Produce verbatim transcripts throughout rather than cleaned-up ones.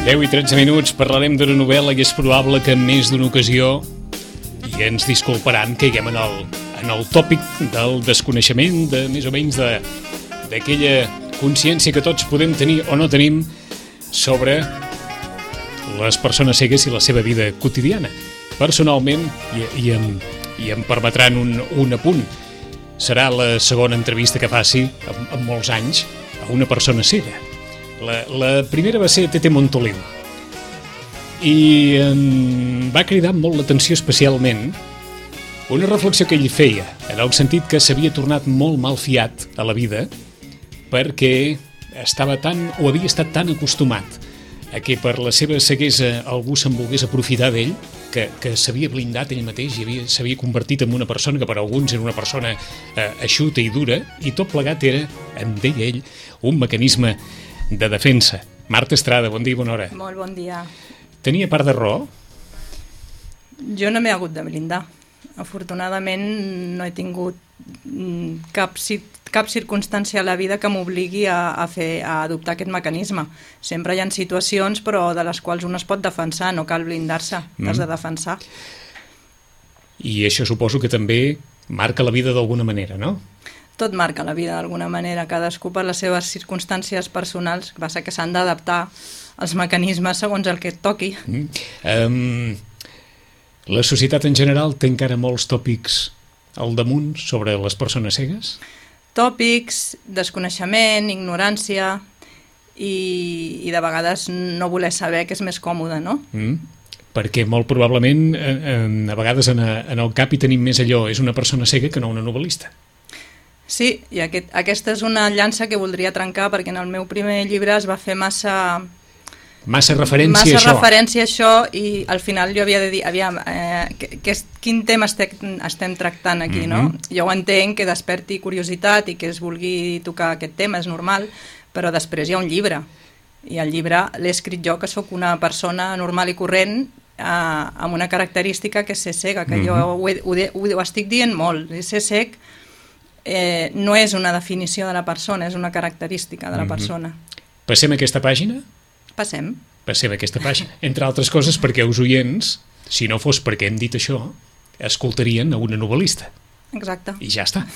deu i tretze minuts, parlarem d'una novel·la i és probable que en més d'una ocasió, i ens disculparan, caiguem en el, en el tòpic del desconeixement, de més o menys de, d'aquella consciència que tots podem tenir o no tenim sobre les persones cegues i la seva vida quotidiana. Personalment, i, i, em, i em permetran un, un apunt, serà la segona entrevista que faci en, en molts anys a una persona cega. La, la primera va ser Tete Montoliu i em va cridar molt l'atenció especialment una reflexió que ell feia, en el sentit que s'havia tornat molt malfiat a la vida perquè estava tan, o havia estat tan acostumat a que per la seva ceguesa algú se'n volgués aprofitar d'ell, que, que s'havia blindat ell mateix i havia, s'havia convertit en una persona que per alguns era una persona eh, eixuta i dura, i tot plegat era, em deia ell, un mecanisme de defensa. Marta Estrada, bon dia i bona hora. Molt bon dia. Tenia part de raó? Jo no m'he hagut de blindar. Afortunadament no he tingut cap, cap circumstància a la vida que m'obligui a, a, fer, a adoptar aquest mecanisme. Sempre hi ha situacions però de les quals un es pot defensar, no cal blindar-se, t'has mm. de defensar. I això suposo que també marca la vida d'alguna manera, no? Tot marca la vida d'alguna manera, cadascú per les seves circumstàncies personals, passa que s'han d'adaptar els mecanismes segons el que et toqui. Mm. Um, la societat en general té encara molts tòpics al damunt sobre les persones cegues? Tòpics, desconeixement, ignorància i, i de vegades no voler saber que és més còmode, no? Mm. Perquè molt probablement eh, eh, a vegades en, a, en el cap hi tenim més allò, és una persona cega que no una novel·lista. Sí, i aquest, aquesta és una llança que voldria trencar perquè en el meu primer llibre es va fer massa... Massa referència massa a això. Massa referència a això i al final jo havia de dir, aviam, eh, que, que, quin tema estem, estem tractant aquí, mm-hmm. no? Jo ho entenc, que desperti curiositat i que es vulgui tocar aquest tema, és normal, però després hi ha un llibre. I el llibre l'he escrit jo, que sóc una persona normal i corrent, eh, amb una característica que és ser cega, que mm-hmm. jo ho, he, ho, ho, ho estic dient molt, ser cec Eh, no és una definició de la persona, és una característica de la persona. Mm-hmm. Passem a aquesta pàgina? Passem. Passem a aquesta pàgina. Entre altres coses perquè els oients, si no fos perquè hem dit això, escoltarien a una novel·lista. Exacte. I ja està.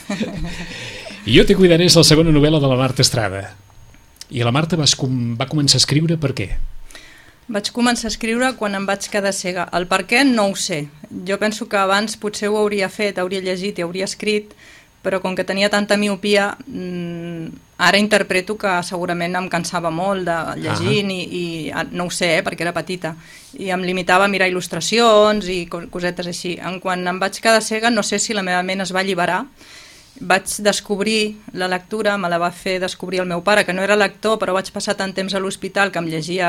I Jo te cuidaré és la segona novel·la de la Marta Estrada. I la Marta vas com, va començar a escriure per què? Vaig començar a escriure quan em vaig quedar cega. El per què no ho sé. Jo penso que abans potser ho hauria fet, hauria llegit i hauria escrit, però com que tenia tanta miopia, mmm, ara interpreto que segurament em cansava molt de llegint i, i no ho sé, eh, perquè era petita, i em limitava a mirar il·lustracions i cosetes així. En quan em vaig quedar cega, no sé si la meva ment es va alliberar, vaig descobrir la lectura, me la va fer descobrir el meu pare, que no era lector, però vaig passar tant temps a l'hospital que em llegia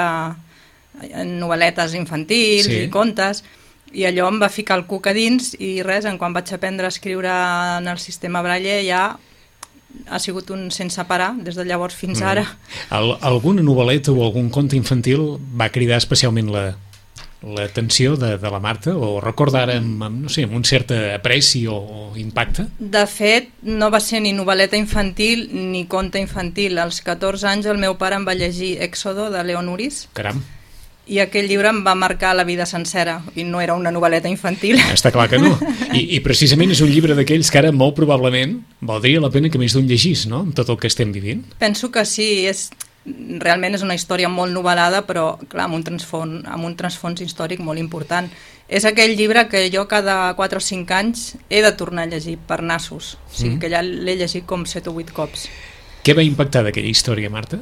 novel·letes infantils sí. i contes, i allò em va ficar el cuc a dins i res, en quan vaig aprendre a escriure en el sistema Braille ja ha sigut un sense parar des de llavors fins ara. Mm. Al, alguna novel·leta o algun conte infantil va cridar especialment la l'atenció de, de la Marta o recorda ara amb, amb, no sé, amb un cert apreci o, o impacte? De fet, no va ser ni novel·leta infantil ni conte infantil. Als catorze anys el meu pare em va llegir Èxodo de Leon Uris. Caram. I aquell llibre em va marcar la vida sencera i no era una novel·leta infantil. Està clar que no. I, i precisament és un llibre d'aquells que ara molt probablement valdria la pena que més d'un llegís, no?, amb tot el que estem vivint. Penso que sí, és, realment és una història molt novel·lada, però clar, amb un transfons, amb un transfons històric molt important. És aquell llibre que jo cada quatre o cinc anys he de tornar a llegir per nassos, o sigui mm. que ja l'he llegit com set o vuit cops. Què va impactar d'aquella història, Marta?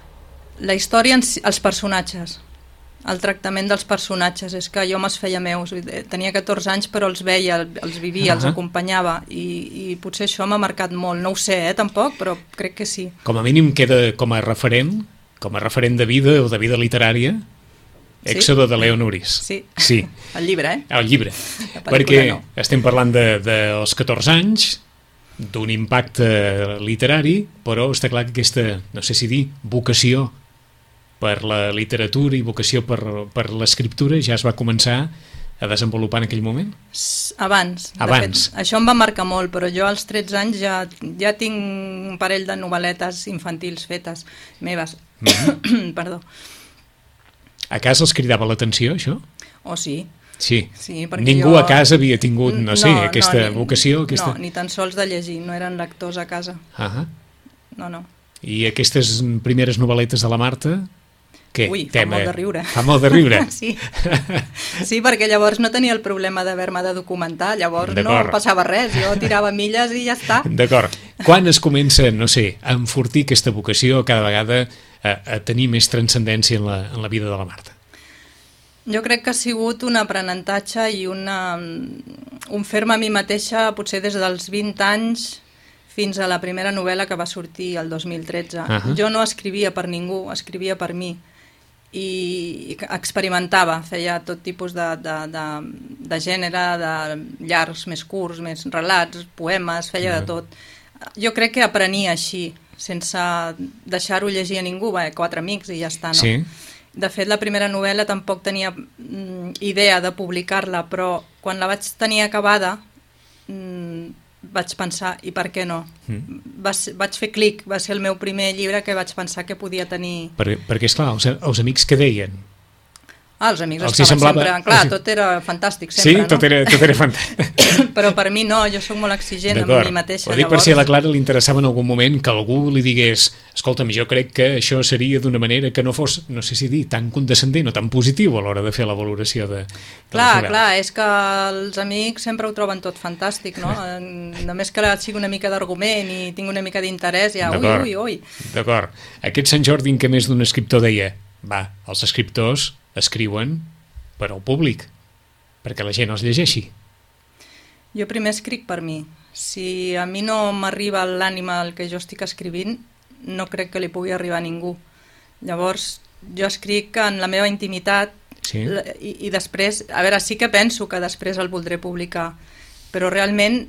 La història, els personatges. El tractament dels personatges, és que jo me'ls feia meus, tenia catorze anys però els veia, els vivia, uh-huh. els acompanyava i, i potser això m'ha marcat molt, no ho sé, eh, tampoc, però crec que sí. Com a mínim queda com a referent, com a referent de vida o de vida literària, Èxodo sí? de Leon Uris. Sí. sí, el llibre, eh? El llibre, perquè no. estem parlant de, dels catorze anys, d'un impacte literari, però està clar que aquesta, no sé si dir, vocació per la literatura i vocació per, per l'escriptura ja es va començar a desenvolupar en aquell moment? Abans. Abans. Fet, això em va marcar molt, però jo als tretze anys ja, ja tinc un parell de novel·letes infantils fetes, meves. Mm-hmm. Perdó. A casa els cridava l'atenció, això? Oh, sí. Sí. Sí, perquè Ningú jo... a casa havia tingut, no, no sé, aquesta no, ni, vocació? Aquesta... No, ni tan sols de llegir, no eren lectors a casa. Ah, no, no. I aquestes primeres novel·letes de la Marta? Què? Ui, fa Tema... molt de riure. Fa molt de riure? Sí. Sí, perquè llavors no tenia el problema d'haver-me de documentar, llavors no passava res, jo tirava milles i ja està. D'acord. Quan es comença, no sé, a enfortir aquesta vocació cada vegada a, a tenir més transcendència en la, en la vida de la Marta? Jo crec que ha sigut un aprenentatge i una, un fer-me a mi mateixa potser des dels vint anys fins a la primera novel·la que va sortir el dos mil tretze. Uh-huh. Jo no escrivia per ningú, escrivia per mi i experimentava, feia tot tipus de, de, de, de gènere, de llargs, més curts, més relats, poemes, feia uh-huh. de tot. Jo crec que aprenia així, sense deixar-ho llegir a ningú, bé, quatre amics i ja està, no? Sí. De fet, la primera novel·la tampoc tenia mm, idea de publicar-la, però quan la vaig tenir acabada mm, vaig pensar, i per què no? Mm. Va, vaig fer clic, va ser el meu primer llibre que vaig pensar que podia tenir... Per, perquè, esclar, els, els amics que deien... Ah, els amics els estaven semblava... sempre... Clar, tot era fantàstic sempre, sí, no? Sí, tot era, tot era fantàstic. Però per mi no, jo sóc molt exigent amb mi mateixa. Ho dic llavors... per si a la Clara li interessava en algun moment que algú li digués escolta'm, jo crec que això seria d'una manera que no fos, no sé si dir, tan condescendent o tan positiu a l'hora de fer la valoració de... de clar, clar, és que els amics sempre ho troben tot fantàstic, no? Només que sigui una mica d'argument i tingui una mica d'interès, ja, ui, ui, ui. D'acord. Aquest Sant Jordi en què més d'un escriptor deia, va, els escriptors escriuen per al públic, perquè la gent els llegeixi. Jo primer escric per mi. Si a mi no m'arriba l'ànima al que jo estic escrivint, no crec que li pugui arribar a ningú. Llavors, jo escric en la meva intimitat sí. i, i després, a veure, sí que penso que després el voldré publicar, però realment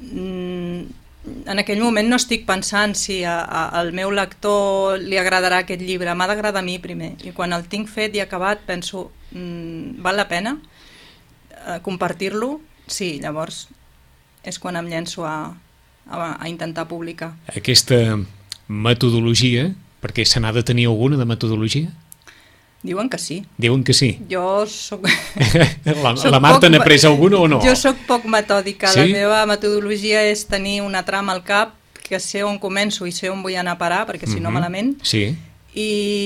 en aquell moment no estic pensant si a, a, al meu lector li agradarà aquest llibre, m'ha d'agradar a mi primer, i quan el tinc fet i acabat penso, mmm, val la pena eh, compartir-lo? Sí, llavors és quan em llenço a, a, a intentar publicar. Aquesta metodologia, perquè se n'ha de tenir alguna de metodologia? Diuen que sí. Diuen que sí. Jo soc... la, soc la Marta n'ha pres alguna o no? Jo soc poc metòdica. Sí? La meva metodologia és tenir una trama al cap, que sé on començo i sé on vull anar a parar, perquè si no mm-hmm. malament. Sí. I,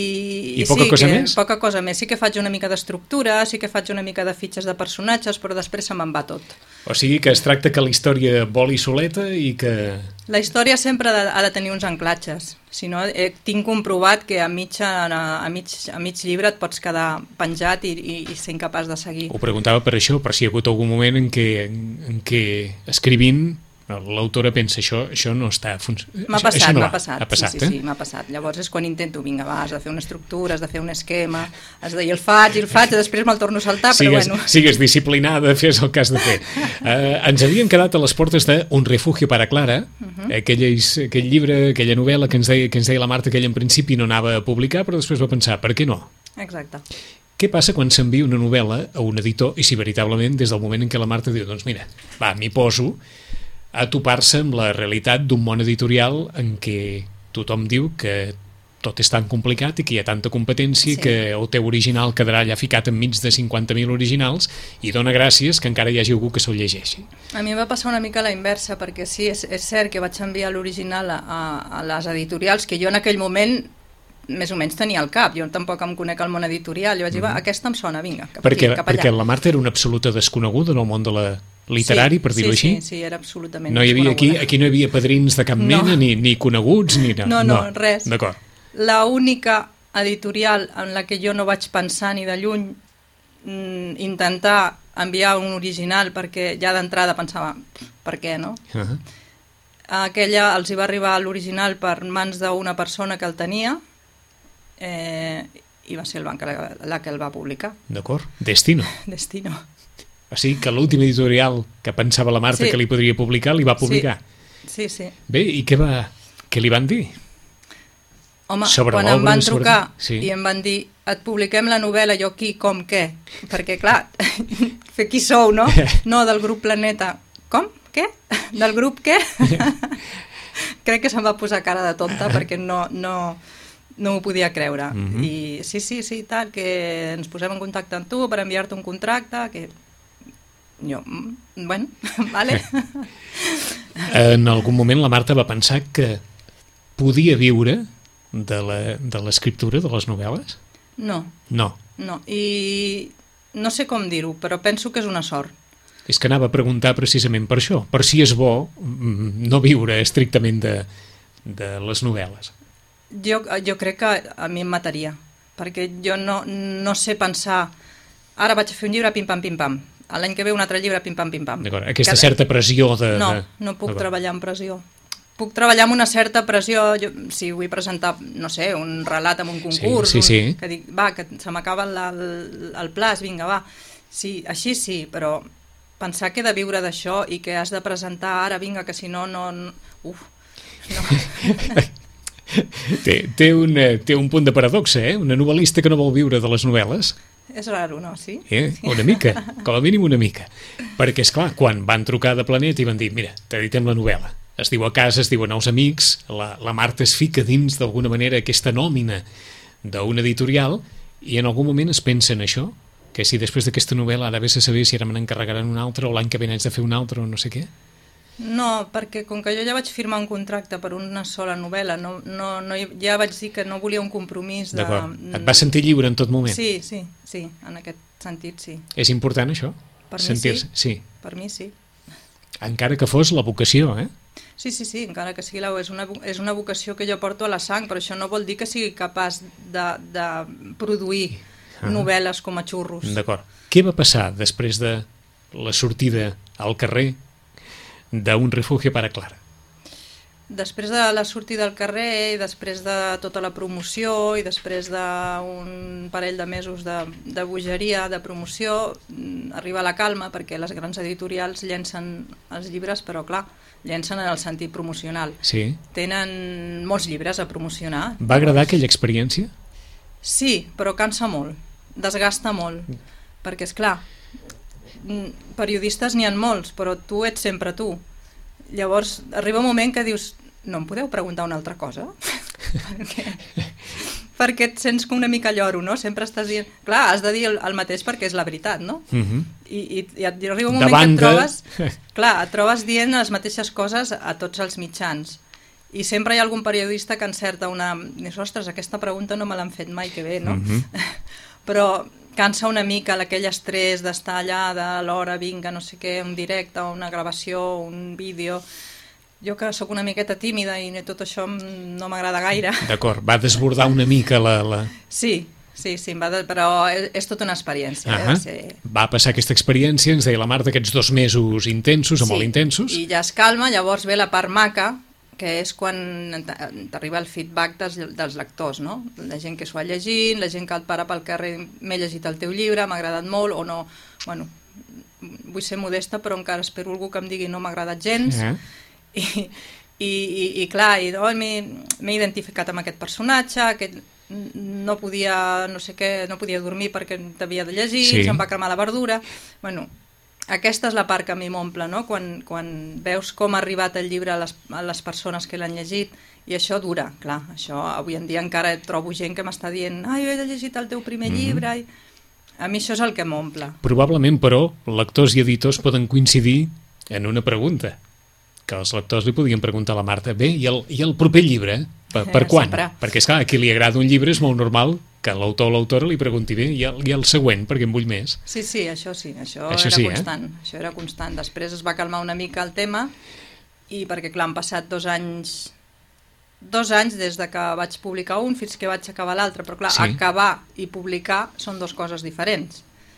I, I poca sí, cosa que, més? Poca cosa més. Sí que faig una mica d'estructura, sí que faig una mica de fitxes de personatges, però després se me'n va tot. O sigui que es tracta que la història voli soleta i que... La història sempre ha de, ha de tenir uns anclatges. Si no, eh, tinc comprovat que a, mitja, a, mig, a mig llibre et pots quedar penjat i, i, i ser incapaç de seguir. Ho preguntava per això, per si hi ha hagut algun moment en què, en, en què escrivint l'autora pensa això, això no està funcionant. M'ha passat, no m'ha passat, ha passat, sí, eh? sí, sí, m'ha passat. Llavors és quan intento, vinga, va, has de fer una estructura, has de fer un esquema, has de dir el faig, el faig, i després me'l torno a saltar, sigues, però bueno. Sigues disciplinada, fes el que has de fer. Uh, ens havíem quedat a les portes de Un refugio para Clara, uh-huh. aquell, aquell llibre, aquella novel·la que ens, deia, que ens deia la Marta que ella en principi no anava a publicar, però després va pensar, per què no? Exacte. Què passa quan s'envia una novel·la a un editor i si veritablement des del moment en què la Marta diu, doncs mira, va, m'hi poso, a topar-se amb la realitat d'un món editorial en què tothom diu que tot és tan complicat i que hi ha tanta competència sí. que el teu original quedarà allà ficat enmig de cinquanta mil originals i dona gràcies que encara hi hagi algú que se'l llegeixi. A mi em va passar una mica la inversa, perquè sí, és, és cert que vaig enviar l'original a, a les editorials, que jo en aquell moment més o menys tenia al cap, jo tampoc em conec el món editorial, jo vaig dir, mm-hmm. va, aquesta em sona, vinga, cap perquè, aquí, cap allà. Perquè la Marta era una absoluta desconeguda en el món de la literari, sí, per dir-ho sí, així? Sí, sí, era absolutament no hi havia aquí, aquí no hi havia padrins de cap no. mena, ni, ni coneguts, ni... No, no, no res. D'acord. La única editorial en la que jo no vaig pensar ni de lluny mm, intentar enviar un original, perquè ja d'entrada pensava, per què, no? Uh-huh. Aquella els hi va arribar l'original per mans d'una persona que el tenia, eh, i va ser el banc la, la que el va publicar. D'acord, Destino. Destino. O sigui que l'últim editorial que pensava la Marta sí. que li podria publicar, li va publicar. Sí, sí. sí. Bé, i què, va, què li van dir? Home, sobre quan em van sobre... trucar sí. i em van dir, et publiquem la novel·la, jo qui, com, què? Perquè, clar, fer qui sou, no? No, del grup Planeta. Com? Què? Del grup què? Crec que se'm va posar cara de tonta perquè no... no no m'ho podia creure. Mm-hmm. I sí, sí, sí, tal, que ens posem en contacte amb tu per enviar-te un contracte, que jo, bueno, vale. En algun moment la Marta va pensar que podia viure de la, de l'escriptura de les novel·les? No. No. No, i no sé com dir-ho, però penso que és una sort. És que anava a preguntar precisament per això, per si és bo no viure estrictament de, de les novel·les. Jo, jo crec que a mi em mataria, perquè jo no, no sé pensar, ara vaig a fer un llibre, pim-pam, pim-pam, l'any que ve un altre llibre, pim-pam, pim-pam. D'acord, aquesta certa pressió de... No, de... no puc treballar amb pressió. Puc treballar amb una certa pressió, jo, si vull presentar, no sé, un relat en un concurs, sí, sí, sí. Un, que dic, va, que se m'acaba el, el, el plaç, vinga, va. Sí, així sí, però pensar que he de viure d'això i que has de presentar ara, vinga, que si no, no... no uf, no... té, té, un, té un punt de paradoxa, eh? Una novel·lista que no vol viure de les novel·les. És raro, no? Sí? Eh? Una mica, com a mínim una mica. Perquè, és clar, quan van trucar de Planet i van dir, mira, t'editem la novel·la. Es diu a casa, es diuen els amics, la, la Marta es fica dins d'alguna manera aquesta nòmina d'un editorial i en algun moment es pensa en això, que si després d'aquesta novel·la ara vés a saber si ara me n'encarregaran una altra o l'any que ve n'haig de fer una altra o no sé què. No, perquè com que jo ja vaig firmar un contracte per una sola novel·la, no, no, no, ja vaig dir que no volia un compromís de... D'acord. Et vas sentir lliure en tot moment? Sí, sí, sí, en aquest sentit sí. És important això? Per mi Sentir... sí. sí. Per mi sí. Encara que fos la vocació, eh? Sí, sí, sí, encara que sigui la... És una, és una vocació que jo porto a la sang, però això no vol dir que sigui capaç de, de produir ah. novel·les com a xurros. D'acord. Què va passar després de la sortida al carrer d'un refugio para Clara? Després de la sortida al carrer i després de tota la promoció i després d'un parell de mesos de, de bogeria, de promoció, arriba la calma perquè les grans editorials llencen els llibres, però clar, llencen en el sentit promocional. Sí. Tenen molts llibres a promocionar. Va agradar aquella experiència? Sí, però cansa molt, desgasta molt, perquè és clar, periodistes n'hi ha molts, però tu ets sempre tu. Llavors arriba un moment que dius, no em podeu preguntar una altra cosa? perquè, perquè et sents com una mica lloro, no? Sempre estàs dient... Clar, has de dir el, el mateix perquè és la veritat, no? Uh-huh. I, i, I arriba un moment Davant que et trobes... De... Clar, et trobes dient les mateixes coses a tots els mitjans. I sempre hi ha algun periodista que encerta una... Dius, ostres, aquesta pregunta no me l'han fet mai, que bé, no? Uh-huh. Però cansa una mica aquell estrès d'estar allà, de l'hora, vinga, no sé què, un directe, una gravació, un vídeo... Jo que sóc una miqueta tímida i tot això no m'agrada gaire. D'acord, va desbordar una mica la... la... Sí, sí, sí, va de... però és, és tota una experiència. Uh-huh. eh? Sí. Va passar aquesta experiència, ens deia la Marta, aquests dos mesos intensos, o sí, molt intensos. I ja es calma, llavors ve la part maca, que és quan t'arriba el feedback dels, dels lectors, no? La gent que s'ho ha llegit, la gent que et para pel carrer, m'he llegit el teu llibre, m'ha agradat molt, o no... Bueno, vull ser modesta, però encara espero algú que em digui no m'ha agradat gens. Uh-huh. I, i, i, i clar, i, oh, m'he identificat amb aquest personatge, aquest, no podia, no sé què, no podia dormir perquè t'havia de llegir, sí. Se'm va cremar la verdura. Bueno, aquesta és la part que a mi m'omple, no? Quan, quan veus com ha arribat el llibre a les, a les persones que l'han llegit, i això dura, clar, això avui en dia encara trobo gent que m'està dient ai, he llegit el teu primer mm. llibre, i a mi això és el que m'omple. Probablement, però, lectors i editors poden coincidir en una pregunta, que els lectors li podien preguntar a la Marta, bé, i el, i el proper llibre, per, per quan? Sempre. Perquè, esclar, a qui li agrada un llibre és molt normal que l'autor o l'autora li pregunti bé, i el, i el següent, perquè en vull més. Sí, sí, això sí, això, això era sí, constant, eh? això era constant. Després es va calmar una mica el tema, i perquè, clar, han passat dos anys, dos anys des de que vaig publicar un fins que vaig acabar l'altre, però clar, sí. Acabar i publicar són dues coses diferents.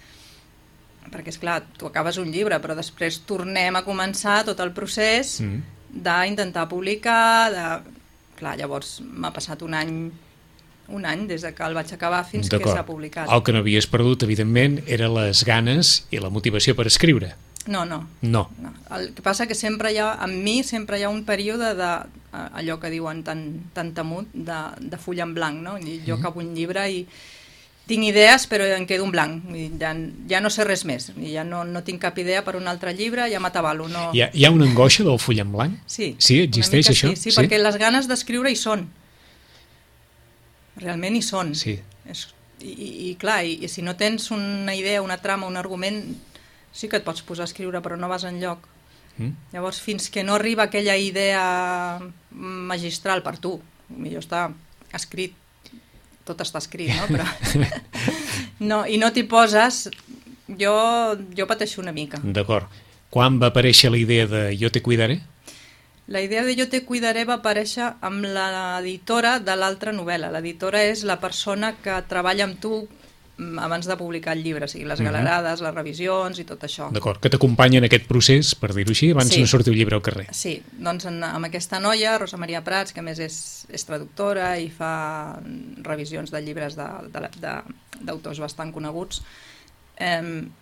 Perquè, esclar, tu acabes un llibre, però després tornem a començar tot el procés mm. d'intentar publicar, de... Clar, llavors m'ha passat un any, un any des que el vaig acabar fins que s'ha publicat. El que no havies perdut, evidentment, eren les ganes i la motivació per escriure. No, no. No. no. El que passa que sempre hi ha, en mi sempre hi ha un període de, allò que diuen tan, tan temut, de, de full en blanc, no? I jo mm. acabo un llibre i tinc idees, però em quedo en blanc. Ja, ja no sé res més. Ja no, no tinc cap idea per un altre llibre, ja m'atabalo. No... Hi, ha, hi ha una angoixa del full en blanc? Sí. Sí, existeix això? Sí, sí, sí, perquè les ganes d'escriure hi són. realment hi són. Sí. És, i, i, i clar, i, i si no tens una idea, una trama, un argument, sí que et pots posar a escriure, però no vas enlloc. Mm. Llavors, fins que no arriba aquella idea magistral per tu, millor està escrit, tot està escrit, no? Però no, i no t'hi poses, jo, jo pateixo una mica. D'acord. Quan va aparèixer la idea de Jo te cuidaré? La idea de Jo te cuidaré va aparèixer amb l'editora de l'altra novel·la. L'editora és la persona que treballa amb tu abans de publicar el llibre, o sigui, les galerades, les revisions i tot això. D'acord, que t'acompanyen en aquest procés, per dir-ho així, abans sí. no sortir el llibre al carrer. Sí, doncs en, amb aquesta noia, Rosa Maria Prats, que a més és, és traductora i fa revisions de llibres d'autors bastant coneguts, eh,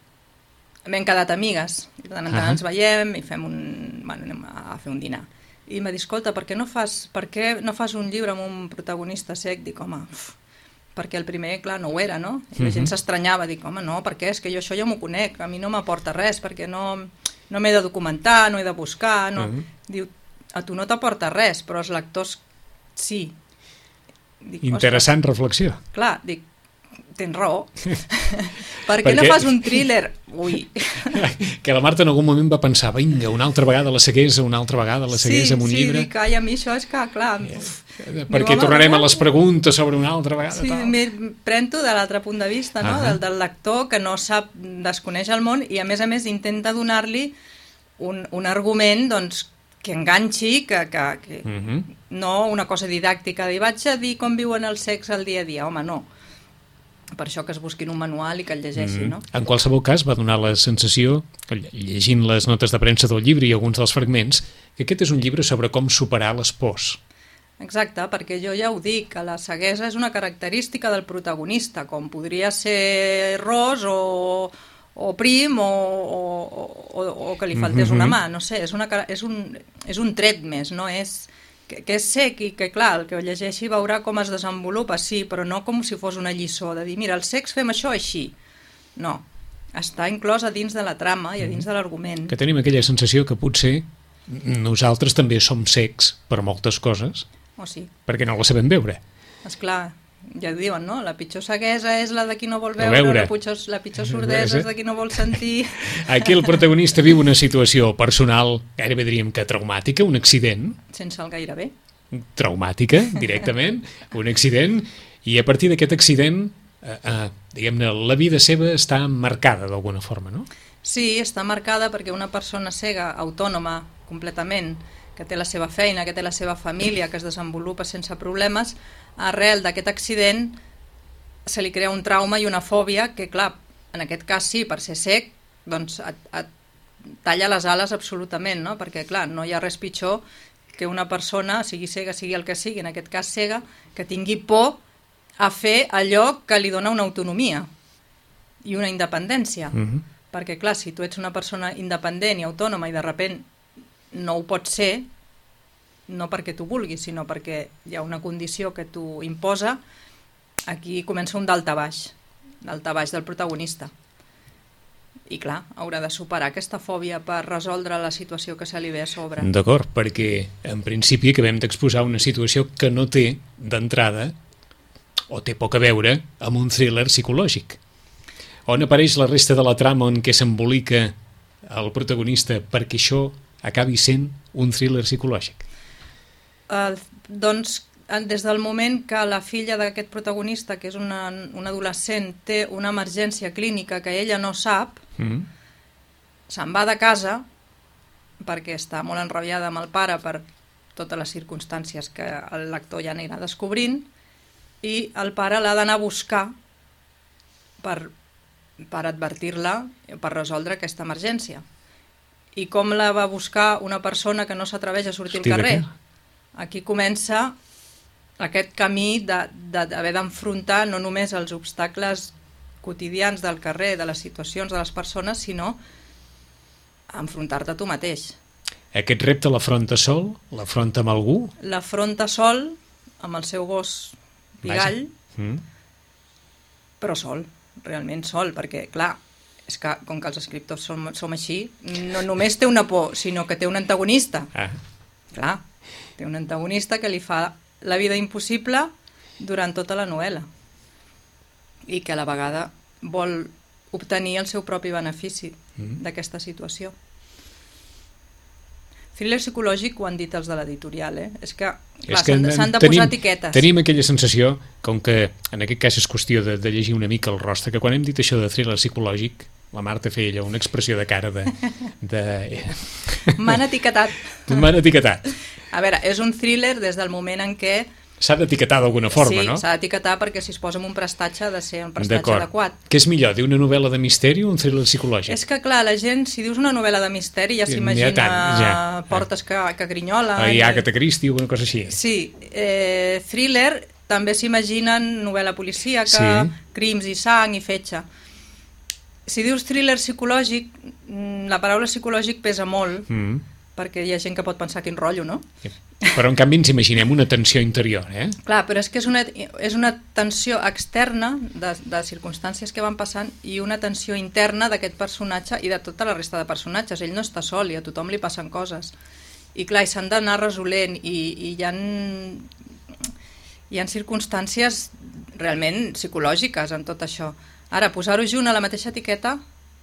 m'hem quedat amigues, i de tant en tant ens veiem i fem un, bueno, anem a fer un dinar. I em va dir, escolta, per què no fas, per què no fas un llibre amb un protagonista sec? Dic, home, uf, perquè el primer, clar, no ho era, no? I la gent s'estranyava, dic, home, no, perquè és que jo això ja m'ho conec, a mi no m'aporta res, perquè no, no m'he de documentar, no he de buscar, no... Uh -huh. Diu, a tu no t'aporta res, però als lectors sí. Dic, interessant ostres, reflexió. Clar, dic, tens raó. Per què no fas un thriller? Ui. Que la Marta en algun moment va pensar, vinga, una altra vegada la segués, una altra vegada la segués sí, amb un sí, llibre. Sí, dic, ai, a mi això és que, clar... Perquè tornarem a les preguntes sobre una altra vegada. Sí, pren-ho de l'altre punt de vista, no? Uh -huh. del, del lector que no sap, desconeix el món i a més a més intenta donar-li un, un argument doncs, que enganxi, que, que, que uh -huh. no una cosa didàctica, dir vaig a dir com viuen els secs al dia a dia, home, no. Per això que es busquin un manual i que el llegeixin, mm. no? En qualsevol cas, va donar la sensació, llegint les notes de premsa del llibre i alguns dels fragments, que aquest és un llibre sobre com superar les pors. Exacte, perquè jo ja ho dic, que la ceguesa és una característica del protagonista, com podria ser ros o, o prim o, o, o, o que li faltés mm-hmm. una mà, no sé, és, una, és, un, és un tret més, no és... Que, que és sec i que, clar, el que ho llegeixi veurà com es desenvolupa, sí, però no com si fos una lliçó, de dir, mira, els secs fem això així. No, està inclòs a dins de la trama i a dins de l'argument. Que tenim aquella sensació que potser nosaltres també som secs per moltes coses, oh, sí. perquè no la sabem veure. Esclar, ja ho diuen, no? La pitjor ceguesa és la de qui no vol veure, veure. La, pitjor, la pitjor sordesa és de qui no vol sentir. Aquí el protagonista viu una situació personal, gairebé diríem que traumàtica, un accident. Sense el gairebé. Traumàtica, directament, un accident, i a partir d'aquest accident, eh, eh, diguem-ne, la vida seva està marcada d'alguna forma, no? Sí, està marcada perquè una persona cega, autònoma, completament, que té la seva feina, que té la seva família, que es desenvolupa sense problemes, arrel d'aquest accident se li crea un trauma i una fòbia que, clar, en aquest cas sí, per ser sec, doncs et, et talla les ales absolutament, no? Perquè, clar, no hi ha res pitjor que una persona, sigui cega, sigui el que sigui, en aquest cas cega, que tingui por a fer allò que li dona una autonomia i una independència. Mm-hmm. Perquè, clar, si tu ets una persona independent i autònoma i de sobte no ho pot ser, no perquè tu vulguis, sinó perquè hi ha una condició que t'ho imposa, aquí comença un daltabaix, daltabaix del protagonista. I clar, haurà de superar aquesta fòbia per resoldre la situació que se li ve a sobre. D'acord, perquè en principi acabem d'exposar una situació que no té d'entrada, o té poc a veure, amb un thriller psicològic. On apareix la resta de la trama en què s'embolica el protagonista perquè això acabi sent un thriller psicològic? Uh, doncs, des del moment que la filla d'aquest protagonista, que és una, una adolescent, té una emergència clínica que ella no sap, mm-hmm. se'n va de casa perquè està molt enrabiada amb el pare per totes les circumstàncies que el lector ja anirà descobrint, i el pare l'ha d'anar a buscar per, per advertir-la, per resoldre aquesta emergència. I com la va buscar una persona que no s'atreveix a sortir al carrer? Aquí comença aquest camí d'haver d'enfrontar no només els obstacles quotidians del carrer, de les situacions de les persones, sinó enfrontar-te a tu mateix. Aquest repte l'afronta sol? L'afronta amb algú? L'afronta sol, amb el seu gos Pigall, mm. però sol, realment sol, perquè, clar, és que com que els escriptors som, som així, no només té una por, sinó que té un antagonista. Ah. Clar, té un antagonista que li fa la vida impossible durant tota la novel·la i que a la vegada vol obtenir el seu propi benefici mm. d'aquesta situació. Thriller psicològic ho han dit els de l'editorial, eh? És que, clar, s'han de, de tenim, posar etiquetes. Tenim aquella sensació, com que en aquest cas és qüestió de, de llegir una mica el rostre, que quan hem dit això de thriller psicològic, la Marta feia allò, una expressió de cara de... de... M'han etiquetat. M'han etiquetat. A veure, és un thriller des del moment en què... S'ha d'etiquetar d'alguna forma, sí, no? Sí, s'ha d'etiquetar perquè si es posa en un prestatge ha de ser un prestatge adequat. Què és millor, dir una novel·la de misteri o un thriller psicològic? És que, clar, la gent, si dius una novel·la de misteri, ja s'imagina ja ja. portes que, que grinyolen... I Agatha Christie o una cosa així. Sí, eh, thriller també s'imaginen novel·la policíaca, sí. crims i sang i fetge. Si dius thriller psicològic, la paraula psicològic pesa molt, mm. perquè hi ha gent que pot pensar quin rotllo, no? Però en canvi ens imaginem una tensió interior, eh? Clar, però és que és una, és una tensió externa de, de circumstàncies que van passant i una tensió interna d'aquest personatge i de tota la resta de personatges. Ell no està sol i a tothom li passen coses. I clar, i s'han d'anar resolent i, i hi ha, hi ha circumstàncies realment psicològiques en tot això. Ara, posar-ho junt a la mateixa etiqueta,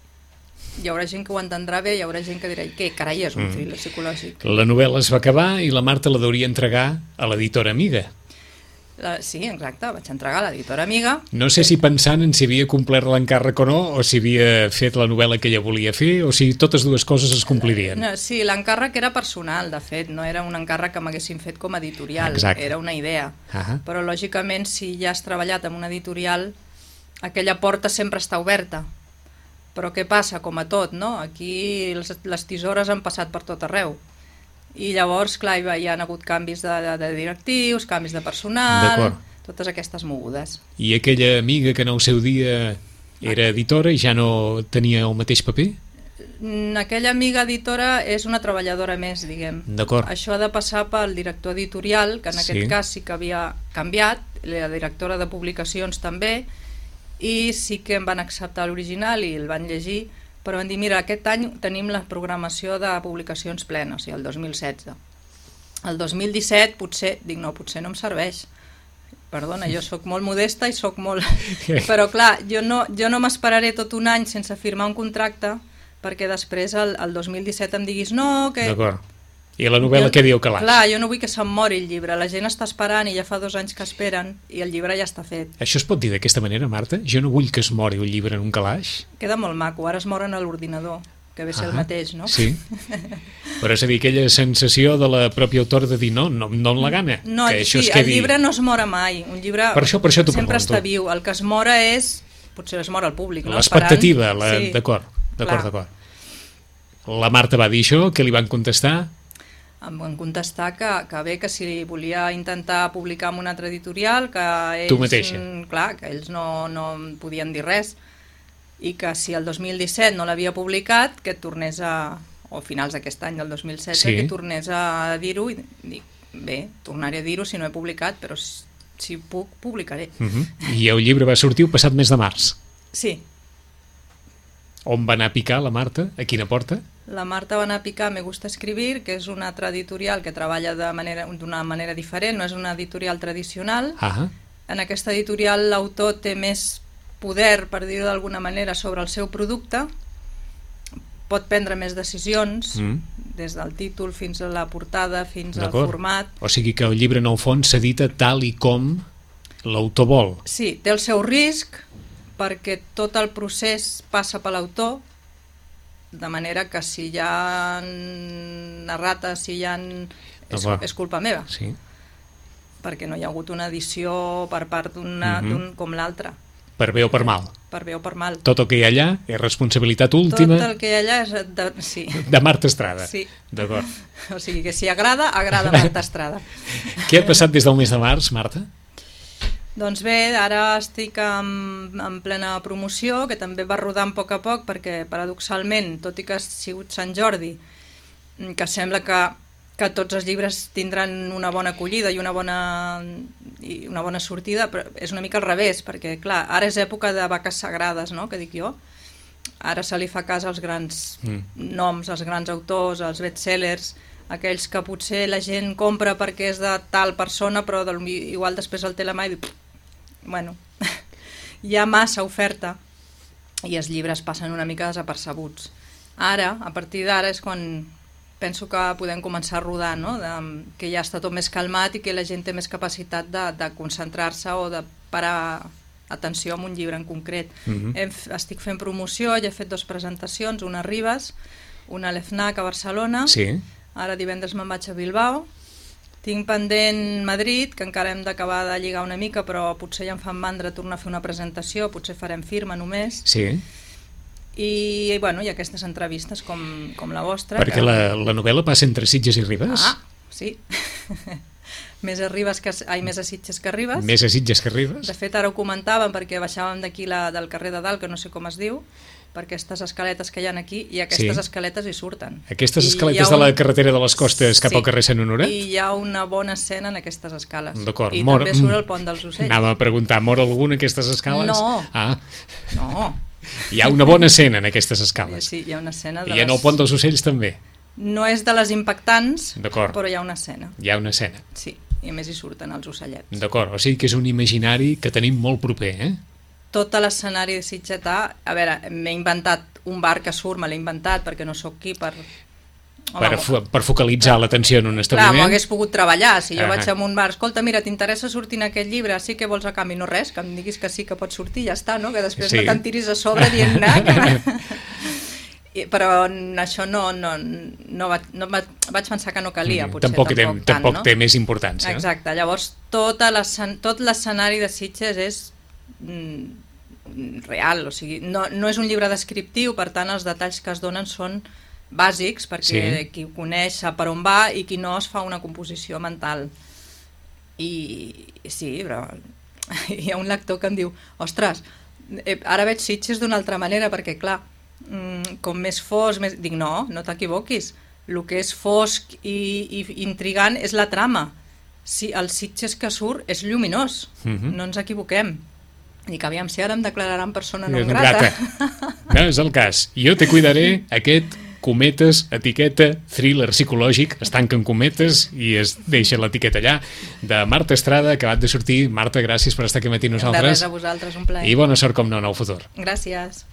hi haurà gent que ho entendrà bé, hi haurà gent que dirà què, carai, és un mm. thriller psicològic. La novel·la es va acabar i la Marta la deuria entregar a l'editora amiga. La, sí, exacte, vaig entregar a l'editora amiga. No sé si pensant en si havia complert l'encàrrec o no, o si havia fet la novel·la que ella volia fer, o si totes dues coses es complirien. No, sí, l'encàrrec era personal, de fet, no era un encàrrec que m'haguessin fet com a editorial, exacte. Era una idea. Uh-huh. Però, lògicament, si ja has treballat en una editorial, aquella porta sempre està oberta. Però què passa? Com a tot, no? Aquí les, les tisores han passat per tot arreu. I llavors, clar, hi ha hagut canvis de, de, de directius, canvis de personal, totes aquestes mogudes. I aquella amiga que en el seu dia era editora i ja no tenia el mateix paper? Aquella amiga editora és una treballadora més, diguem. D'acord. Això ha de passar pel director editorial, que en aquest sí. cas sí que havia canviat, la directora de publicacions també, i sí que em van acceptar l'original i el van llegir, però van dir, mira, aquest any tenim la programació de publicacions plenes, o sigui, el dos mil setze. El dos mil disset potser, dic, no, potser no em serveix. Perdona, jo sóc molt modesta i sóc molt... Però clar, jo no, jo no m'esperaré tot un any sense firmar un contracte perquè després el, el dos mil disset em diguis no, que... D'acord. I la novel·la jo, què diu calaix? Clar, jo no vull que se'm mori el llibre. La gent està esperant i ja fa dos anys que esperen i el llibre ja està fet. Això es pot dir d'aquesta manera, Marta? Jo no vull que es mori el llibre en un calaix? Queda molt maco. Ara es moren a l'ordinador, que ve ser ah, el mateix, no? Sí. Però és a dir, aquella sensació de la pròpia autora de dir no, no, no en la gana. No, que sí, això es quedi... el llibre no es mora mai. Un llibre per això, per això sempre pregunto. Està viu. El que es mora és... Potser es mora el públic, no? L'expectativa, la... sí. d'acord, d'acord, d'acord. La Marta va dir això, què li van contestar? Em van contestar que, que bé, que si volia intentar publicar amb una altra editorial, que ells, tu mateixa. Clar, que ells no, no podien dir res, i que si el dos mil disset no l'havia publicat, que tornés a, o finals d'aquest any, del dos mil setze, sí. que tornés a dir-ho, i dic, bé, tornaré a dir-ho si no he publicat, però si, si puc, publicaré. Uh-huh. I el llibre va sortir el passat mes de març. Sí. On va anar a picar la Marta? A quina porta? La Marta va anar a picar Me Gusta Escribir, que és una altra editorial que treballa d'una manera, manera diferent, no és una editorial tradicional. Ah. En aquesta editorial l'autor té més poder, per dir-ho d'alguna manera, sobre el seu producte, pot prendre més decisions, mm. des del títol fins a la portada, fins al format. O sigui que el llibre en el fons s'edita tal i com l'autor vol. Sí, té el seu risc, perquè tot el procés passa per l'autor, de manera que si hi ha errates, si hi ha... És, és culpa meva. Sí. Perquè no hi ha hagut una edició per part d'una uh-huh. d'un com l'altra. Per bé o per mal. Per bé o per mal. Tot el que hi ha allà és responsabilitat última... Tot el que hi ha allà és... De, sí. de Marta Estrada. Sí. D'acord. O sigui que si agrada, agrada Marta Estrada. Què ha passat des del mes de març, Marta? Doncs bé, ara estic en, en plena promoció, que també va rodant a poc a poc, perquè paradoxalment, tot i que ha sigut Sant Jordi, que sembla que, que tots els llibres tindran una bona acollida i una bona, i una bona sortida, però és una mica al revés, perquè clar, ara és època de vaques sagrades, no?, que dic jo. Ara se li fa cas als grans mm. noms, als grans autors, als bestsellers, aquells que potser la gent compra perquè és de tal persona, però del, igual després el té la mà i diu, bueno, hi ha massa oferta i els llibres passen una mica desapercebuts. Ara, a partir d'ara, és quan penso que podem començar a rodar, no? De, que ja està tot més calmat i que la gent té més capacitat de, de concentrar-se o de parar atenció en un llibre en concret. Uh-huh. Hem, estic fent promoció, ja he fet dues presentacions, una a Ribes, una a l'EFNAC a Barcelona, sí. Ara divendres me'n vaig a Bilbao, tinc pendent Madrid, que encara hem d'acabar de lligar una mica, però potser ja em fan mandra tornar a fer una presentació, potser farem firma només. Sí. I, bueno, i aquestes entrevistes com, com la vostra. Perquè que... la, la novel·la passa entre Sitges i Ribes? Ah, sí. Més a Ribes que, ai, més a Sitges que a Ribes. Més a Sitges que a Ribes. De fet, ara ho comentàvem perquè baixàvem d'aquí la, del carrer de dalt, que no sé com es diu, per aquestes escaletes que hi ha aquí, i aquestes sí. escaletes hi surten. Aquestes escaletes un... de la carretera de les Costes cap sí. al carrer Sant Honorat? I hi ha una bona escena en aquestes escales. D'acord. I mor... també surt el pont dels ocells. Anava a preguntar, mor alguna aquestes escales? No. Ah. No. Hi ha una bona escena en aquestes escales. Sí, hi ha una escena de I en les... el pont dels ocells també? No és de les impactants, però hi ha una escena. Hi ha una escena. Sí, i a més hi surten els ocellets. D'acord, o sigui que és un imaginari que tenim molt proper, eh? Tot l'escenari de Sitgetà, a veure, m'he inventat un bar que surt, me l'he inventat perquè no sóc qui per... Home, per, fo per focalitzar l'atenció en un establiment. Clar, m'ho hagués pogut treballar, si jo uh -huh. vaig a un bar, escolta, mira, t'interessa sortir en aquest llibre, sí que vols a canvi, no res, que em diguis que sí que pots sortir, ja està, no? Que després sí. no te'n tiris a sobre dient anar. I, però això no, no, no, va, no va, vaig pensar que no calia, potser. Tampoc, tampoc, té, tant, tampoc no? té més importància. Exacte, llavors tot l'escenari de Sitges és mm, real, o sigui, no, no és un llibre descriptiu, per tant els detalls que es donen són bàsics, perquè sí. qui ho coneix sap per on va i qui no es fa una composició mental. I sí, però hi ha un lector que em diu, ostres, ara veig Sitges d'una altra manera, perquè clar, com més fosc, més... dic, no, no t'equivoquis, el que és fosc i, i intrigant és la trama. Si el Sitges que surt és lluminós, uh-huh. no ens equivoquem. Dic, aviam, si ara em declararan persona no grata. No és el cas. Jo te cuidaré aquest cometes, etiqueta, thriller psicològic, es tanquen cometes i es deixa l'etiqueta allà, de Marta Estrada, acabat de sortir. Marta, gràcies per estar aquí matí nosaltres. De res, a vosaltres, un plaer. I bona sort, com no, en el futur. Gràcies.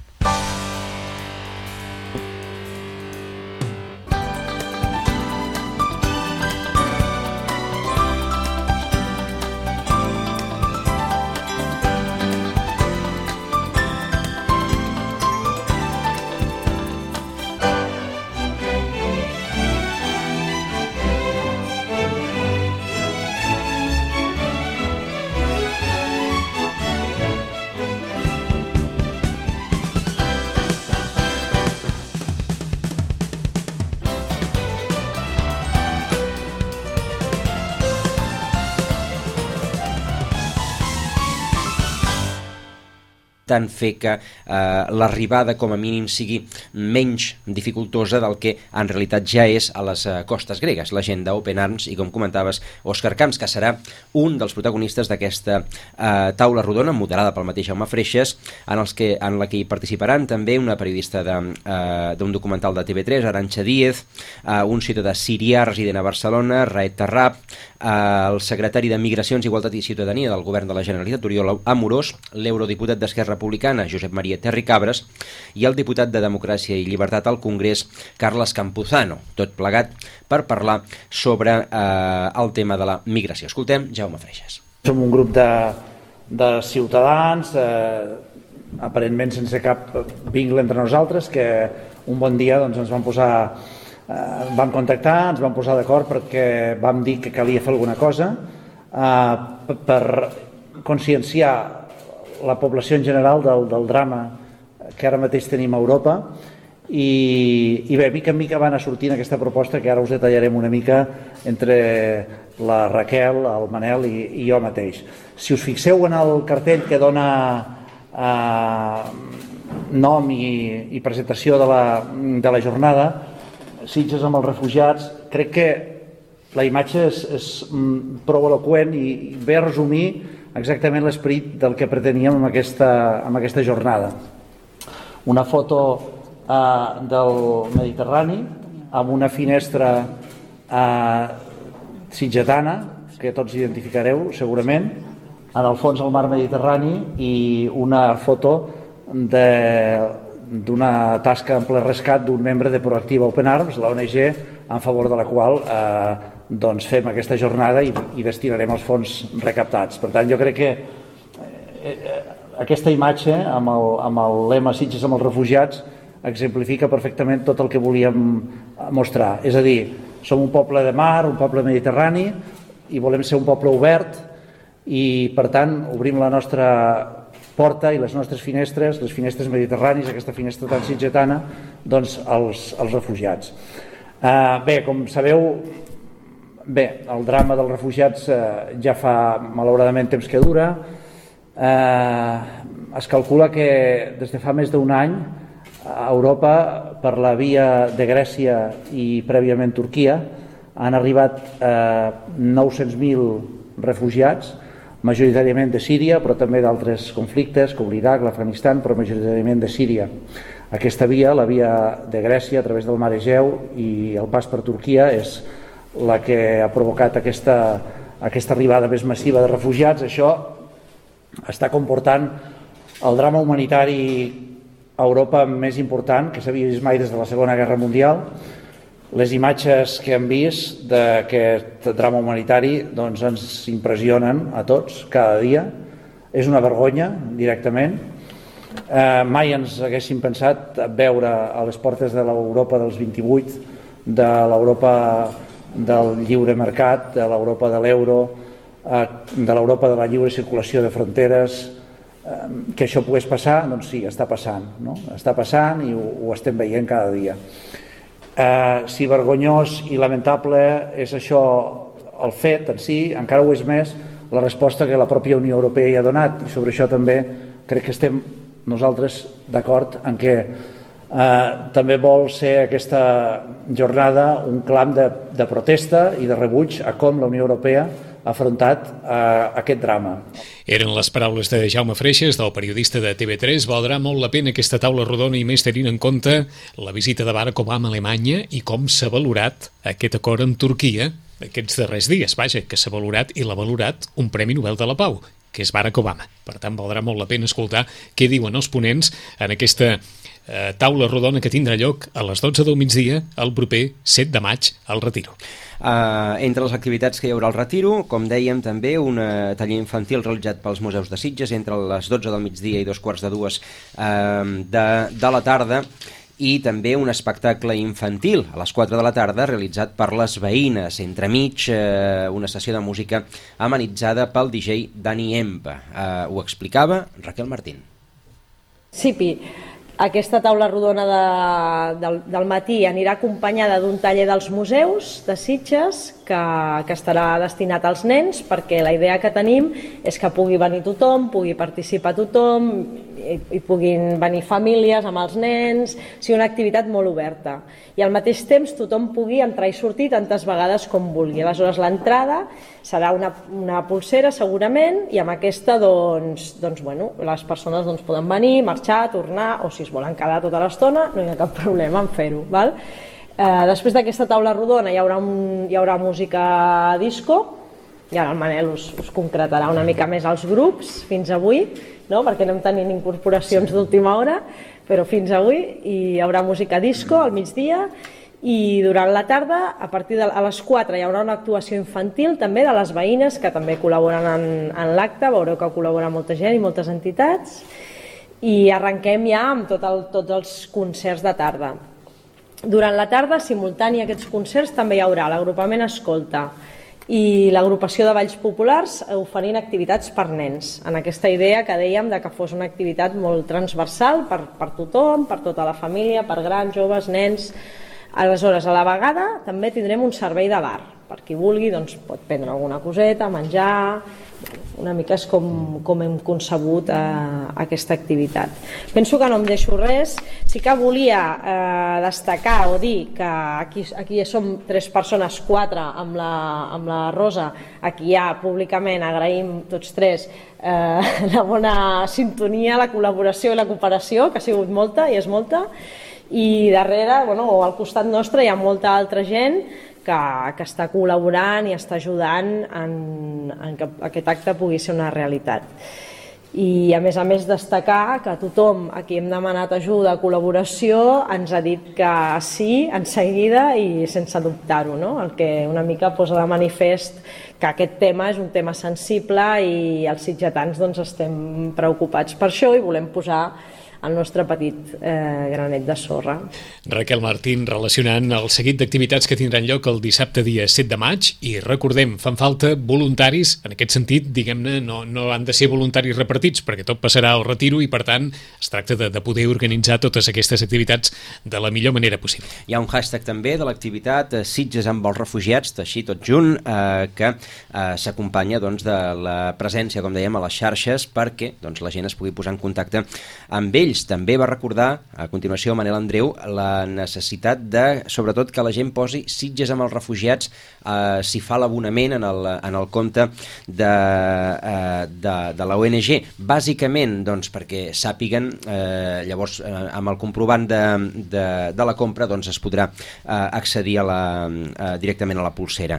tant fer que eh, l'arribada com a mínim sigui menys dificultosa del que en realitat ja és a les eh, costes gregues, la gent d'Open Arms i, com comentaves, Òscar Camps, que serà un dels protagonistes d'aquesta eh, taula rodona moderada pel mateix Jaume Freixes, en, els que, en la que hi participaran també una periodista d'un eh, documental de T V tres, Arantxa Díez, eh, un ciutadà sirià resident a Barcelona, Raed Tarrab, eh, el secretari de Migracions, Igualtat i Ciutadania del Govern de la Generalitat, Oriol Amorós, l'eurodiputat d'Esquerra Republicana, Josep Maria Terri Cabres, i el diputat de Democràcia i Llibertat al Congrés, Carles Campuzano, tot plegat per parlar sobre eh, el tema de la migració. Escoltem Jaume Freixes. Som un grup de, de ciutadans, eh, aparentment sense cap vincle entre nosaltres, que un bon dia doncs, ens vam posar, eh, vam contactar, ens vam posar d'acord perquè vam dir que calia fer alguna cosa eh, per conscienciar la població en general del, del drama que ara mateix tenim a Europa i, i bé, mica en mica va anar sortint aquesta proposta que ara us detallarem una mica entre la Raquel, el Manel i, i jo mateix. Si us fixeu en el cartell que dona eh, nom i, i presentació de la, de la jornada, Sitges amb els refugiats, crec que la imatge és, és prou eloqüent i, i ve a resumir exactament l'esperit del que preteníem amb aquesta, amb aquesta jornada. Una foto eh, del Mediterrani amb una finestra eh, sitgetana, que tots identificareu segurament, en el fons del mar Mediterrani, i una foto d'una tasca en ple rescat d'un membre de Proactiva Open Arms, l'O N G en favor de la qual eh, doncs fem aquesta jornada i, i destinarem els fons recaptats. Per tant, jo crec que eh, aquesta imatge amb el, amb el lema Sitges amb els refugiats exemplifica perfectament tot el que volíem mostrar. És a dir, som un poble de mar, un poble mediterrani, i volem ser un poble obert, i per tant obrim la nostra porta i les nostres finestres, les finestres mediterranis, aquesta finestra tan sitgetana, doncs als, als refugiats. Uh, bé, com sabeu, bé, el drama dels refugiats uh, ja fa malauradament temps que dura. Uh, es calcula que des de fa més d'un any a Europa, per la via de Grècia i prèviament Turquia, han arribat eh, nou-cents mil refugiats, majoritàriament de Síria, però també d'altres conflictes, com l'Iraq, l'Afganistan, però majoritàriament de Síria. Aquesta via, la via de Grècia a través del mar Egeu i el pas per Turquia, és la que ha provocat aquesta, aquesta arribada més massiva de refugiats. Això està comportant el drama humanitari a Europa més important que s'havia vist mai des de la Segona Guerra Mundial. Les imatges que hem vist d'aquest drama humanitari doncs, ens impressionen a tots cada dia. És una vergonya, directament. Eh, mai ens haguéssim pensat veure a les portes de l'Europa dels vint-i-vuit, de l'Europa del lliure mercat, de l'Europa de l'euro, eh, de l'Europa de la lliure circulació de fronteres, eh, que això pogués passar. Doncs sí, està passant, no? Està passant i ho, ho estem veient cada dia. Eh, si vergonyós i lamentable és això el fet en si, encara ho és més la resposta que la pròpia Unió Europea hi ha donat, i sobre això també crec que estem nosaltres d'acord en què eh, també vol ser aquesta jornada un clam de, de protesta i de rebuig a com la Unió Europea ha afrontat eh, aquest drama. Eren les paraules de Jaume Freixas, del periodista de T V tres. Valdrà molt la pena aquesta taula rodona, i més tenint en compte la visita de Barack Obama a Alemanya i com s'ha valorat aquest acord amb Turquia aquests darrers dies. Vaja, que s'ha valorat i l'ha valorat un Premi Nobel de la Pau, que és Barack Obama. Per tant, valdrà molt la pena escoltar què diuen els ponents en aquesta eh, taula rodona que tindrà lloc a les dotze del migdia el proper set de maig al Retiro. Uh, entre les activitats que hi haurà al Retiro, com dèiem, també un uh, taller infantil realitzat pels museus de Sitges entre les dotze del migdia i dos quarts de dues uh, de, de la tarda, i també un espectacle infantil a les quatre de la tarda realitzat per les veïnes. Entremig, uh, una sessió de música amenitzada pel D J Dani Empa. Uh, ho explicava Raquel Martín. Sí, Pi. Aquesta taula rodona de, del, del matí anirà acompanyada d'un taller dels museus de Sitges que, que estarà destinat als nens, perquè la idea que tenim és que pugui venir tothom, pugui participar tothom, i, i puguin venir famílies amb els nens, o sigui, una activitat molt oberta. I al mateix temps tothom pugui entrar i sortir tantes vegades com vulgui. Aleshores l'entrada serà una, una pulsera segurament, i amb aquesta doncs, doncs, bueno, les persones doncs, poden venir, marxar, tornar, o si es volen quedar tota l'estona no hi ha cap problema en fer-ho. Val? Eh, després d'aquesta taula rodona hi haurà, un, hi haurà música disco, i ara el Manel us, us concretarà una mica més els grups fins avui, no? Perquè anem tenint incorporacions d'última hora, però fins avui hi haurà música disco al migdia, i durant la tarda, a partir de a les quatre, hi haurà una actuació infantil també de les veïnes que també col·laboren en, en l'acte. Veureu que col·labora molta gent i moltes entitats, i arrenquem ja amb tot el, tots els concerts de tarda. Durant la tarda, simultani a aquests concerts, també hi haurà l'agrupament Escolta i l'agrupació de balls populars oferint activitats per nens, en aquesta idea que dèiem de que fos una activitat molt transversal per, per tothom, per tota la família, per grans, joves, nens. Aleshores, a la vegada també tindrem un servei de bar, per qui vulgui doncs, pot prendre alguna coseta, menjar. Una mica és com, com hem concebut eh, aquesta activitat. Penso que no em deixo res. Sí que volia eh, destacar o dir que aquí, aquí som tres persones, quatre amb la, amb la Rosa, a qui ja públicament agraïm tots tres eh, la bona sintonia, la col·laboració i la cooperació, que ha sigut molta i és molta, i darrere, bueno, al costat nostre hi ha molta altra gent que, que està col·laborant i està ajudant en, en que aquest acte pugui ser una realitat. I a més a més destacar que tothom a qui hem demanat ajuda, col·laboració, ens ha dit que sí en seguida i sense dubtar-ho, no? El que una mica posa de manifest que aquest tema és un tema sensible i els sitgetans doncs, estem preocupats per això i volem posar el nostre petit eh, granet de sorra. Raquel Martín relacionant el seguit d'activitats que tindran lloc el dissabte dia set de maig i recordem, fan falta voluntaris, en aquest sentit, diguem-ne, no, no han de ser voluntaris repartits perquè tot passarà al retiro i per tant es tracta de, de poder organitzar totes aquestes activitats de la millor manera possible. Hi ha un hashtag també de l'activitat Sitges amb els refugiats, així tot junt, eh, que eh, s'acompanya doncs, de la presència, com dèiem, a les xarxes perquè doncs, la gent es pugui posar en contacte amb ells. També va recordar, a continuació, Manel Andreu, la necessitat de, sobretot, que la gent posi Sitges amb els refugiats eh, si fa l'abonament en, el, en el compte de, eh, de, de la O N G. Bàsicament, doncs, perquè sàpiguen, eh, llavors, eh, amb el comprovant de, de, de la compra, doncs, es podrà eh, accedir a la, eh, directament a la pulsera.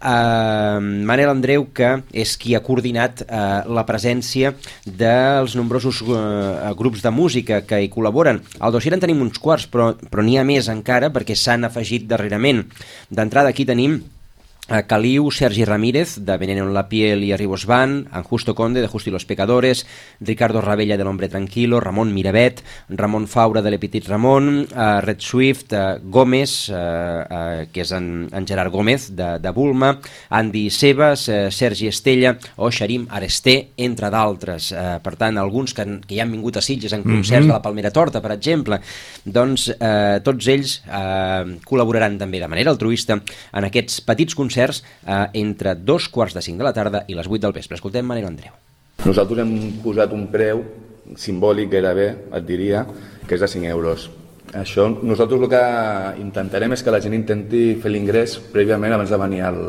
Eh, Manel Andreu, que és qui ha coordinat eh, la presència dels nombrosos eh, grups de música que hi col·laboren. Al dossier en tenim uns quarts, però, però n'hi ha més encara perquè s'han afegit darrerament. D'entrada aquí tenim a Caliu, Sergi Ramírez, de Veneno en la piel y Arribos Van, Justo Conde, de Justo y los Pecadores, Ricardo Ravella, del Hombre Tranquilo, Ramon Miravet, Ramon Faura, de l'Epitit Ramon, uh, Red Swift, uh, Gómez, uh, uh, que és en, en Gerard Gómez, de, de Bulma, Andy Sebas, uh, Sergi Estella o Xarim Aresté, entre d'altres. Uh, per tant, alguns que, que ja han vingut a Sitges en concerts mm-hmm. de la Palmera Torta, per exemple, doncs uh, tots ells uh, col·laboraran també de manera altruista en aquests petits concerts eh, entre dos quarts de cinc de la tarda i les vuit del vespre. Escoltem Manel Andreu. Nosaltres hem posat un preu simbòlic, gairebé, et diria, que és de cinc euros. Això, nosaltres el que intentarem és que la gent intenti fer l'ingrés prèviament abans de venir al,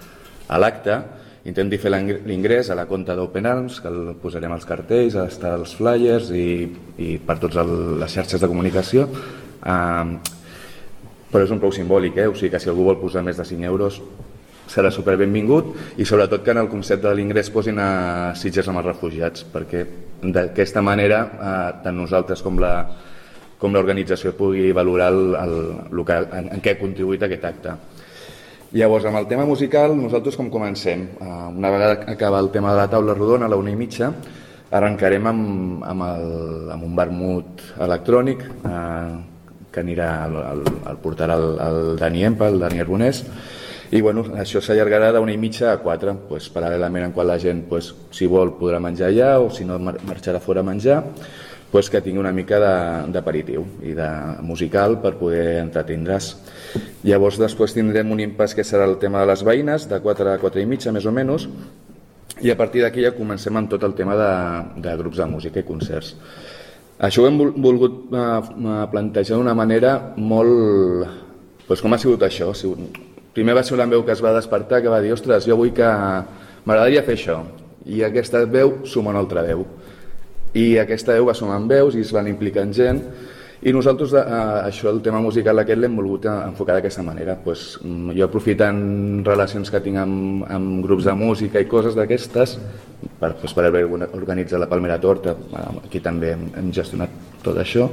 a l'acte, intenti fer l'ingrés a la compta d'Open Arms, que el posarem als cartells, estar als flyers i, i per totes les xarxes de comunicació. Uh, però és un preu simbòlic, eh? O sigui que si algú vol posar més de cinc euros serà super benvingut i sobretot que en el concepte de l'ingrés posin a Sitges amb els refugiats, perquè d'aquesta manera eh, tant nosaltres com la com l'organització pugui valorar el, el, el que, en, en què ha contribuït aquest acte. Llavors, amb el tema musical, nosaltres com comencem? Eh, una vegada acaba el tema de la taula rodona, a la una i mitja, arrencarem amb, amb, el, amb un vermut electrònic, eh, que anirà, el, el, el portarà el, el Dani Empa, el Dani Arbonès, i bueno, això s'allargarà d'una i mitja a quatre, pues, paral·lelament en quan la gent, pues, si vol, podrà menjar allà, o si no, marxarà fora a menjar, pues, que tingui una mica d'aperitiu i de musical per poder entretindre's. Llavors, després tindrem un impàs que serà el tema de les veïnes, de quatre a quatre i mitja, més o menys, i a partir d'aquí ja comencem amb tot el tema de, de grups de música i concerts. Això ho hem volgut eh, plantejar d'una manera molt... Pues com ha sigut això? Primer va ser una veu que es va despertar, que va dir, ostres, jo vull que... M'agradaria fer això. I aquesta veu suma una altra veu. I aquesta veu va sumant veus i es van implicant gent. I nosaltres, eh, això, el tema musical aquest l'hem volgut enfocar d'aquesta manera. Pues, jo aprofitant relacions que tinc amb, amb grups de música i coses d'aquestes, per, pues, per haver organitzat la Palmera Torta, aquí també hem, hem gestionat tot això,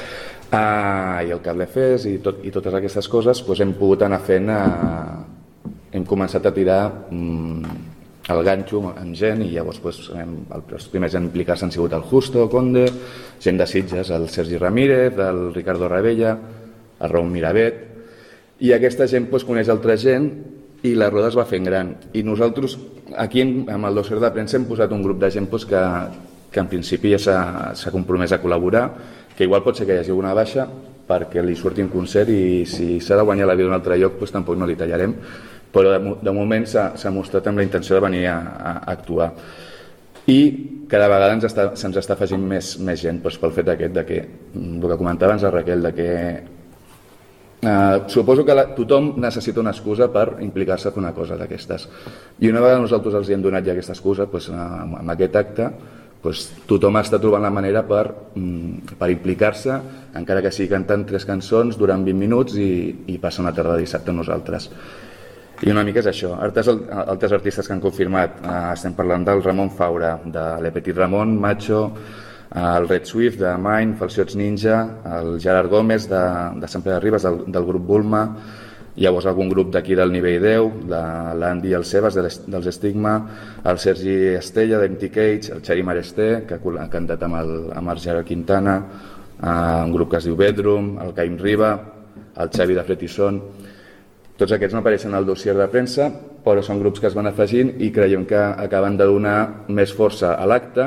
uh, i el Cable Fest i, tot, i totes aquestes coses, pues, hem pogut anar fent, uh, hem començat a tirar um, el ganxo amb gent i llavors pues, hem, els primers en implicar-se han sigut el Justo Conde, gent de Sitges, el Sergi Ramírez, el Ricardo Ravella, el Raúl Miravet, i aquesta gent pues, coneix altra gent i la roda es va fent gran. I nosaltres aquí amb el dossier de premsa hem posat un grup de gent pues, que, que en principi ja s'ha compromès a col·laborar, que igual pot ser que hi hagi una baixa perquè li surti un concert i si s'ha de guanyar la vida d'un altre lloc pues, tampoc no li tallarem, però de, de moment s'ha mostrat amb la intenció de venir a, a, a actuar. I cada vegada ens està, se'ns està afegint més, més gent doncs, pel fet aquest, de que, el que comentava abans la Raquel, de que eh, suposo que la, tothom necessita una excusa per implicar-se a fer una cosa d'aquestes. I una vegada nosaltres els hem donat ja aquesta excusa, doncs, amb, amb aquest acte, doncs, tothom està trobant la manera per, per implicar-se, encara que sigui cantant tres cançons durant vint minuts i, i passar una tarda de dissabte amb nosaltres. I una mica és això. Altres, altres artistes que han confirmat, eh, estem parlant del Ramon Faura, de Le Petit Ramon, Macho, el Red Swift, de Mine, Falsiots Ninja, el Gerard Gómez, de, de Sant Pere de Ribes, del, del grup Bulma, llavors algun grup d'aquí del Nivell deu, de l'Andy i el Sebas, de, dels Estigma, el Sergi Estella, d'M T Cage, el Xeri Maresté, que ha cantat amb el, amb el Gerard Quintana, eh, un grup que es diu Bedroom, el Caim Riba, el Xavi de Fretison. Tots aquests no apareixen al dossier de premsa, però són grups que es van afegint i creiem que acaben de donar més força a l'acte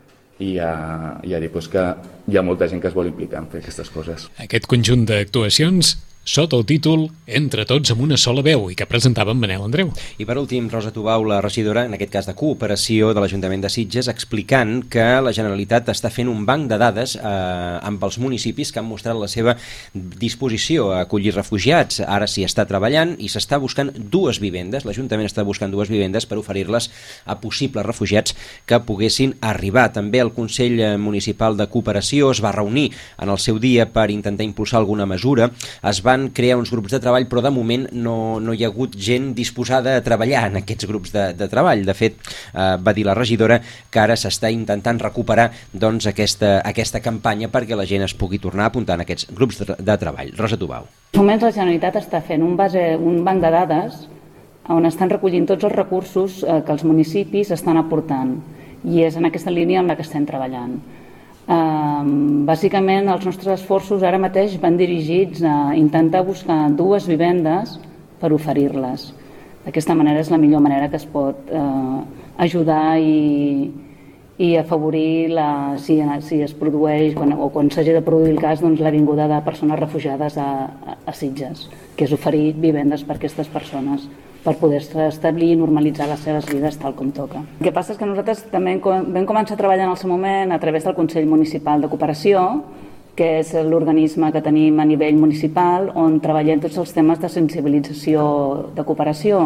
i a, i a dir pues, que hi ha molta gent que es vol implicar en fer aquestes coses. Aquest conjunt d'actuacions sota el títol Entre tots amb una sola veu i que presentava en Manel Andreu. I per últim, Rosa Tubau, la regidora, en aquest cas de cooperació de l'Ajuntament de Sitges, explicant que la Generalitat està fent un banc de dades eh, amb els municipis que han mostrat la seva disposició a acollir refugiats. Ara s'hi està treballant i s'està buscant dues vivendes, l'Ajuntament està buscant dues vivendes per oferir-les a possibles refugiats que poguessin arribar. També el Consell Municipal de Cooperació es va reunir en el seu dia per intentar impulsar alguna mesura. Es van crear uns grups de treball, però de moment no, no hi ha hagut gent disposada a treballar en aquests grups de, de treball. De fet, eh, va dir la regidora que ara s'està intentant recuperar doncs, aquesta, aquesta campanya perquè la gent es pugui tornar a apuntar en aquests grups de, de treball. Rosa Tubau. En moments la Generalitat està fent un, base, un banc de dades on estan recollint tots els recursos eh, que els municipis estan aportant i és en aquesta línia en la que estem treballant. Uh, bàsicament els nostres esforços ara mateix van dirigits a intentar buscar dues vivendes per oferir-les. D'aquesta manera és la millor manera que es pot uh, ajudar i, i afavorir la, si, si es produeix quan, o quan s'hagi de produir el cas, doncs, la vinguda de persones refugiades a, a, a Sitges, que és oferir vivendes per a aquestes persones per poder establir i normalitzar les seves vides tal com toca. El que passa és que nosaltres també vam començar a treballar en el seu moment a través del Consell Municipal de Cooperació, que és l'organisme que tenim a nivell municipal on treballem tots els temes de sensibilització de cooperació.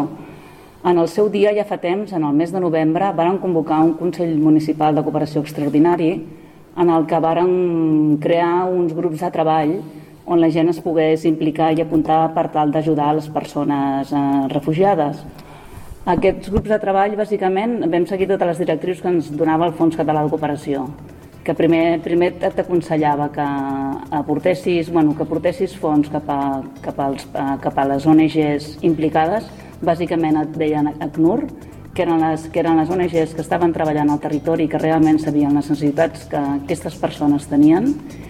En el seu dia, ja fa temps, en el mes de novembre, varen convocar un Consell Municipal de Cooperació extraordinari en el que varen crear uns grups de treball on la gent es pogués implicar i apuntar per tal d'ajudar les persones eh, refugiades. Aquests grups de treball, bàsicament, vam seguir totes les directrius que ens donava el Fons Català de Cooperació, que primer, primer t'aconsellava que aportessis, bueno, que aportessis fons cap a, cap, als, cap a les O N Ges implicades, bàsicament et deien A C N U R, que eren, les, que eren les O N Ges que estaven treballant al territori i que realment sabien les necessitats que aquestes persones tenien.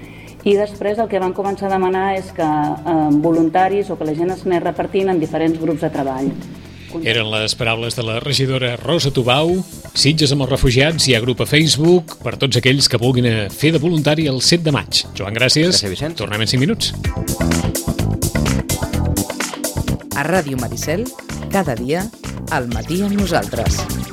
I després el que van començar a demanar és que eh, voluntaris o que la gent es anés repartint en diferents grups de treball. Eren les paraules de la regidora Rosa Tubau. Sitges amb els refugiats, hi ha grup a Facebook per tots aquells que vulguin fer de voluntari el set de maig. Joan, gràcies. Gràcies, Vicenç. Tornem en cinc minuts. A Ràdio Maricel, cada dia, al matí amb nosaltres.